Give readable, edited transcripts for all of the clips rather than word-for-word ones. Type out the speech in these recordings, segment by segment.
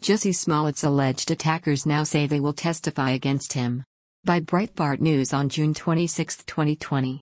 Jussie Smollett's alleged attackers now say they will testify against him. By Breitbart News on June 26, 2020.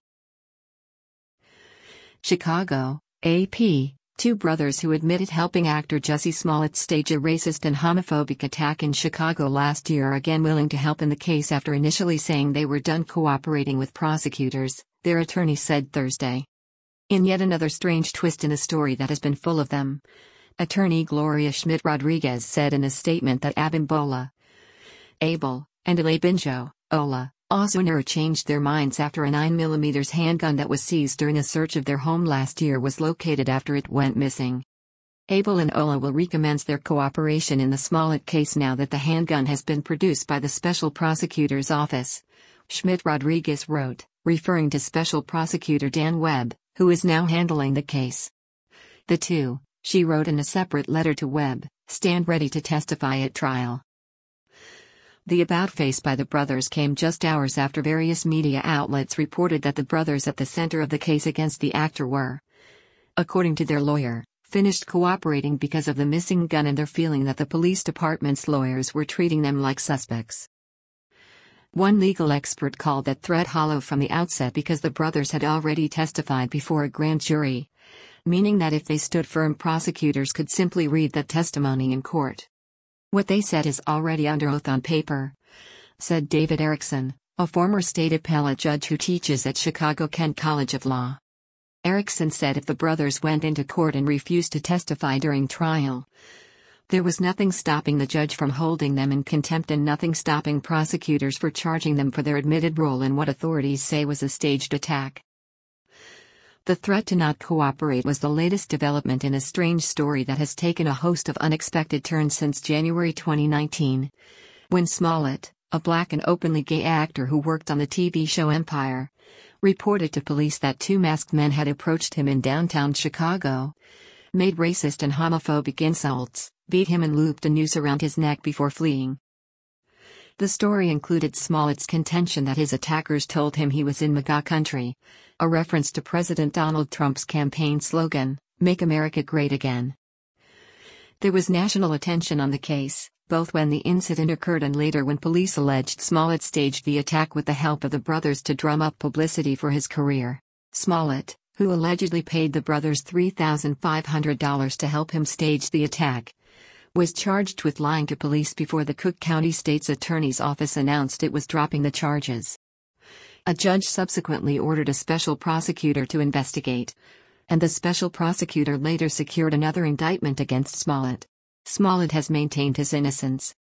Chicago, AP. Two brothers who admitted helping actor Jussie Smollett stage a racist and homophobic attack in Chicago last year are again willing to help in the case after initially saying they were done cooperating with prosecutors, their attorney said Thursday. In yet another strange twist in a story that has been full of them, attorney Gloria Schmidt-Rodriguez said in a statement that Abimbola, Abel, and Alebinjo, Ola, Osunur changed their minds after a 9mm handgun that was seized during a search of their home last year was located after it went missing. Abel and Ola will recommence their cooperation in the Smollett case now that the handgun has been produced by the Special Prosecutor's Office, Schmidt-Rodriguez wrote, referring to Special Prosecutor Dan Webb, who is now handling the case. The two, she wrote in a separate letter to Webb, stand ready to testify at trial. The about-face by the brothers came just hours after various media outlets reported that the brothers at the center of the case against the actor were, according to their lawyer, finished cooperating because of the missing gun and their feeling that the police department's lawyers were treating them like suspects. One legal expert called that threat hollow from the outset because the brothers had already testified before a grand jury, meaning that if they stood firm, prosecutors could simply read that testimony in court. What they said is already under oath on paper, said David Erickson, a former state appellate judge who teaches at Chicago Kent College of Law. Erickson said if the brothers went into court and refused to testify during trial, there was nothing stopping the judge from holding them in contempt and nothing stopping prosecutors for charging them for their admitted role in what authorities say was a staged attack. The threat to not cooperate was the latest development in a strange story that has taken a host of unexpected turns since January 2019, when Smollett, a black and openly gay actor who worked on the TV show Empire, reported to police that two masked men had approached him in downtown Chicago, made racist and homophobic insults, beat him and looped a noose around his neck before fleeing. The story included Smollett's contention that his attackers told him he was in MAGA country, a reference to President Donald Trump's campaign slogan, "Make America Great Again." There was national attention on the case, both when the incident occurred and later when police alleged Smollett staged the attack with the help of the brothers to drum up publicity for his career. Smollett, who allegedly paid the brothers $3,500 to help him stage the attack, was charged with lying to police before the Cook County State's Attorney's Office announced it was dropping the charges. A judge subsequently ordered a special prosecutor to investigate, and the special prosecutor later secured another indictment against Smollett. Smollett has maintained his innocence.